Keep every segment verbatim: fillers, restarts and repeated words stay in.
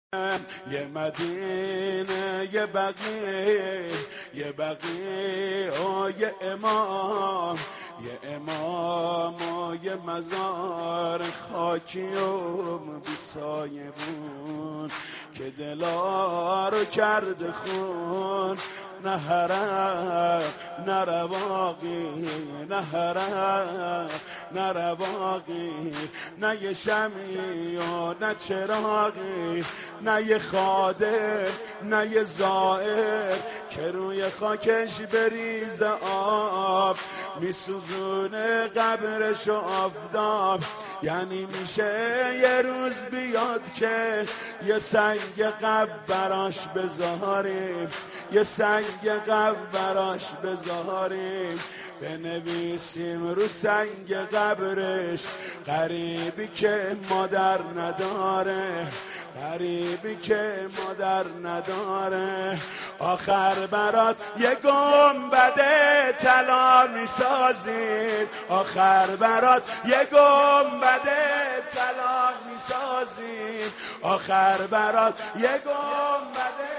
یه مدینه یه بقیه یه بقیه و یه امام یه امام و یه مزار خاکی و بی سایه بود که دلا رو کرده خون نه حرق نه رواقی نه حرق نه رواقی نه یه شمعی و نه چراغی نه یه خادم نه یه زائر که روی خاکش بریز آب میسوزونه قبرش و آفتاب. یعنی میشه یه روز بیاد که یه سنگ قبر براش بذاریم یه سنگ قبر براش بذاریم بنویسیم رو سنگ قبرش غریبی که مادر نداره غریبی که مادر نداره. آخر برات یه گنبد طلا میسازیم آخر برات یه گنبد طلا میسازیم آخر برات یه گنبد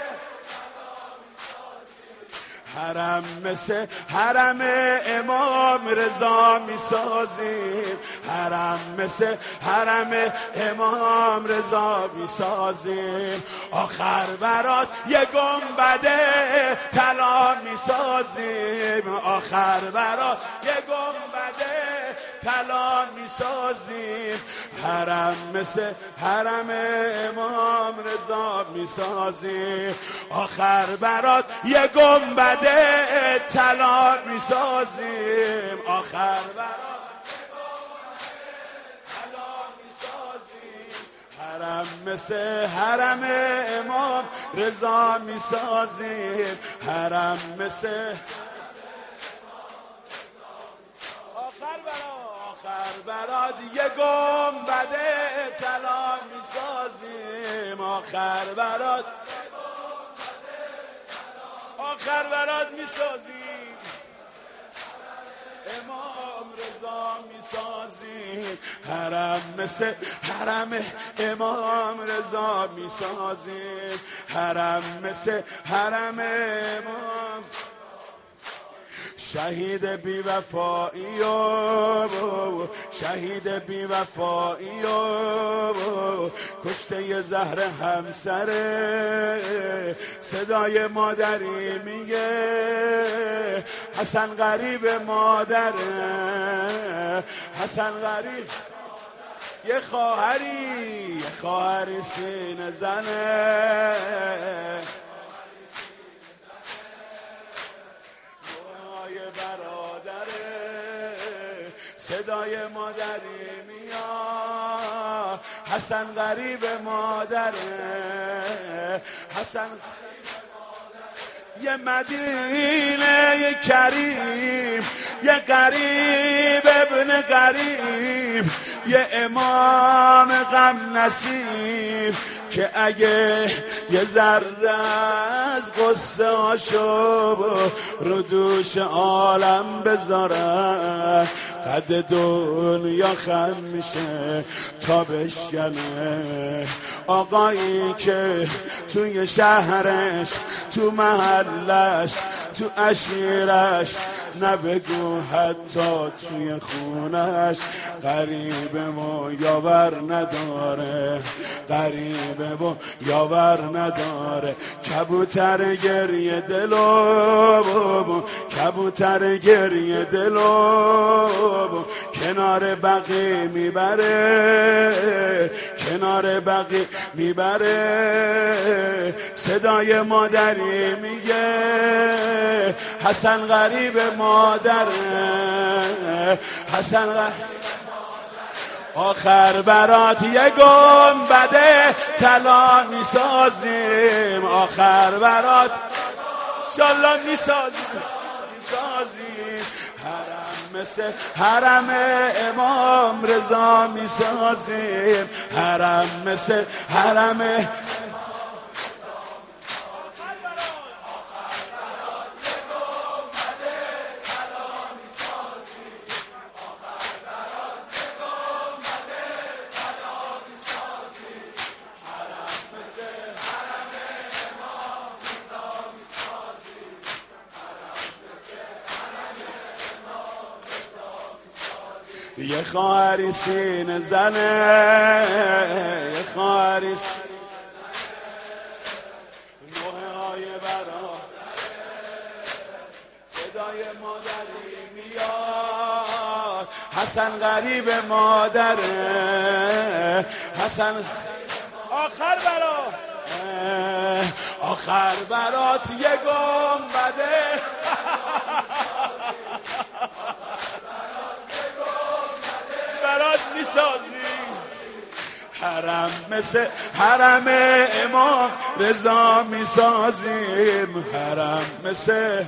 حرم مثل حرم امام رضا میسازیم حرم مثل حرم امام رضا میسازیم آخر برات یه گنبد طلا میسازیم آخر برات یه گنبد طلا میسازیم حرم مثل حرم امام رضا میسازیم آخر برات یه گنبد طلا میسازیم آخر برات طلا میسازیم حرم مثل حرم امام رضا میسازیم حرم مثل آخر برات آخر برات یه گنبد طلا میسازیم آخر برات آخر برات میسازیم امام رضا میسازیم حرم مثل حرم امام رضا میسازیم حرم مثل حرم امام. شهید بی وفایی و شهید بی وفایی و کشته زهر همسره صدای مادری میگه حسن غریب مادره حسن غریب یه خواهری یه خواهری سینه زنه برادره صدای مادری میاد حسن غریب مادره حسن یه مدینه یه کریم یه غریب ابن غریب یه امام غم نصیب که اگه یه ذره از قصه هاشو رو دوش عالم بذاره قد دنیا خم میشه تا بشکنه. آقایی که توی شهرش تو محلش تو عشیرش نبگو حتی توی خونش غریب و یاور نداره غریب و یاور نداره. کبوتر گریه دلو کبوتر گریه دلو کنار بقی میبره کنار بقی میبره صدای مادری میگه حسن غریب مادره حسن غریب آخر برات یه گنبد طلا میسازیم آخر برات انشالله میسازیم میسازیم حرم مثل حرم امام رضا میسازیم حرم مثل حرم مثل یه خواهری سینه زنه، یه خواهری نوحه های برا صدای مادری میاد، حسن غریب مادره، حسن آخر برا آخر برات یه گنبده برات میسازیم، حرم مثل حرم امام رضا میسازیم، حرم مثل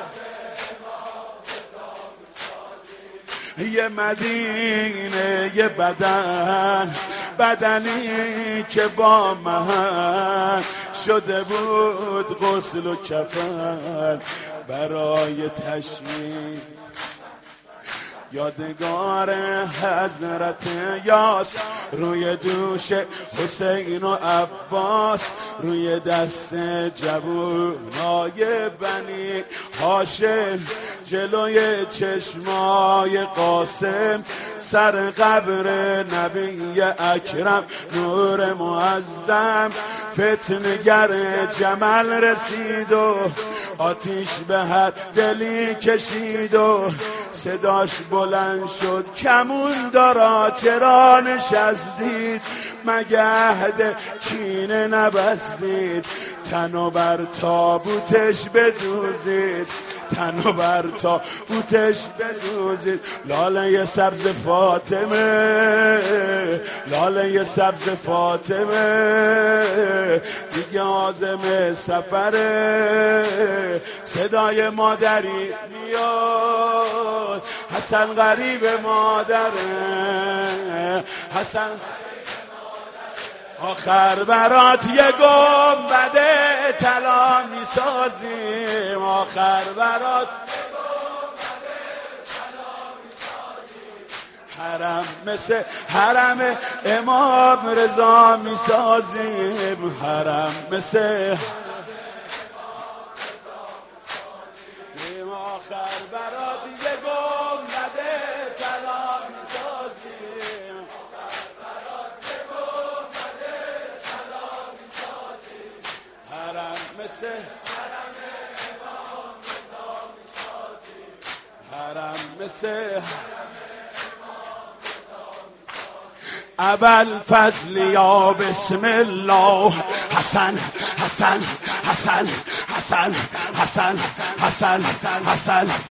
یه مدینه یه بدن، بدنی که با من شده بود غسل و کفن برای تشمیع یادگار حضرت یاس، روی دوش حسین و عباس، روی دست جوونای بنی هاشم، جلوی چشمای قاسم، سر قبر نبی اکرم نور معظم، فتنگر جمل رسید و آتیش به هر دلی کشید و صداش بلند شد کمون دارا چرا نشستید، مگه کینه نبستید، تنو بر تابوتش بدوزید، تنو بر تابوتش بدوزید، لاله سبز فاطمه، لاله سبز فاطمه دیگه عازم سفره، صدای مادری میاد، حسن غریب مادره، حسن آخر برات یه گنبده طلا میسازیم، آخر برات حرم مثل حرم امام رضا میسازیم، حرم مثل آخر برات یه گنبده طلا میسازیم، حرم مثل حرم مثل ابل فضل یا بسم الله، حسن حسن حسن حسن حسن حسن حسن حسن